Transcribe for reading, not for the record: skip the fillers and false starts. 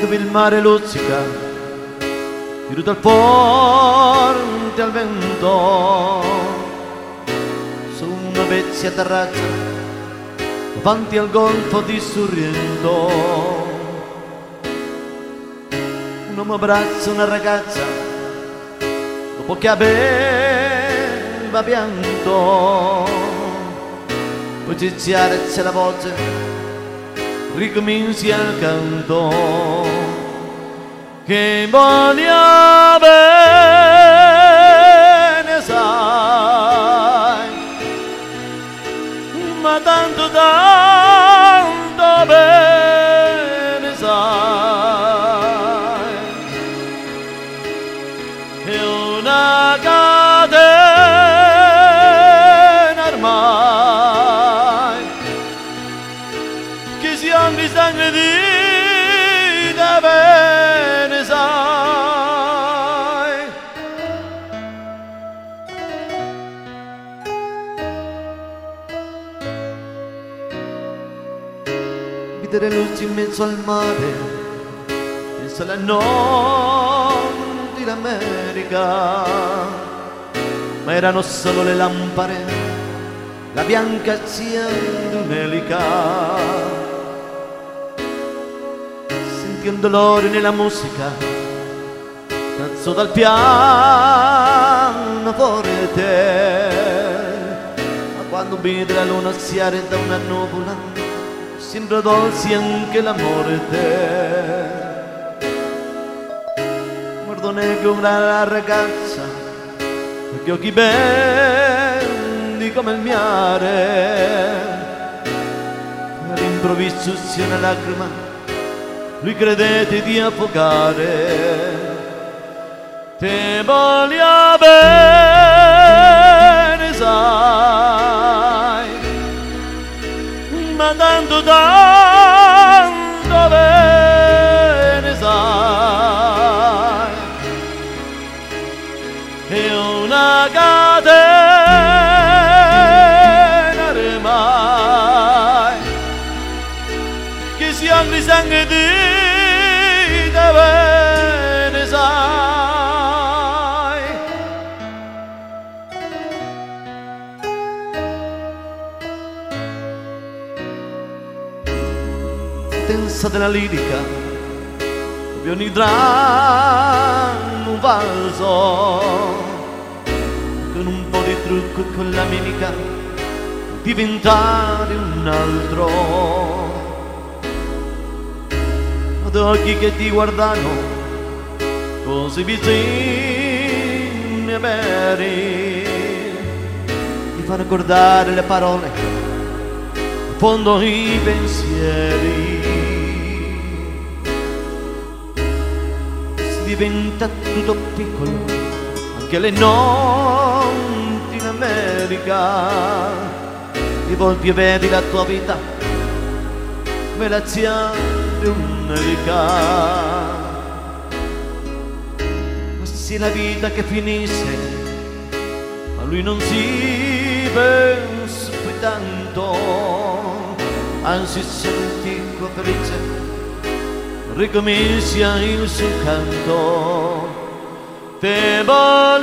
dove il mare luccica, tiro dal ponte al vento, su una vecchia terrazza davanti al golfo di Sorrento. Un uomo abbraccia una ragazza dopo che aveva pianto, poi c'è la voce, ricomincia il canto. Che voglio bene sai, ma tanto bene sai, è una catena ormai che si anche sangue di da bene sai. Vedere luci in mezzo al mare, penso alla notte d'America, ma erano solo le lampade, la bianca scia di un'elica. Senti un dolore nella musica, cazzo dal pianoforte, ma quando vede la luna schiare da una nuvola, sembra dolce anche la morte. Guardo negro la ragazza, con gli occhi belli come il mare, all'improvviso si una lacrima, lui credete di affogare. Te voglio bene sai, ma tanto bene sai, è una catena ormai che si anche sangue di da bene sai. Tensa della lirica, dove ogni dramma un valso, con un po' di trucco e con la mimica diventare un altro. Ad occhi che ti guardano così vicini e veri, ti fanno ricordare le parole, in fondo i pensieri. Diventa tutto piccolo, anche le notti in America, ti volti e vedi la tua vita come la zia di un'elica. Ma se la vita che finisce, ma lui non si pensa più tanto, anzi sentivo felice, ricomincia il suo canto. Te voglio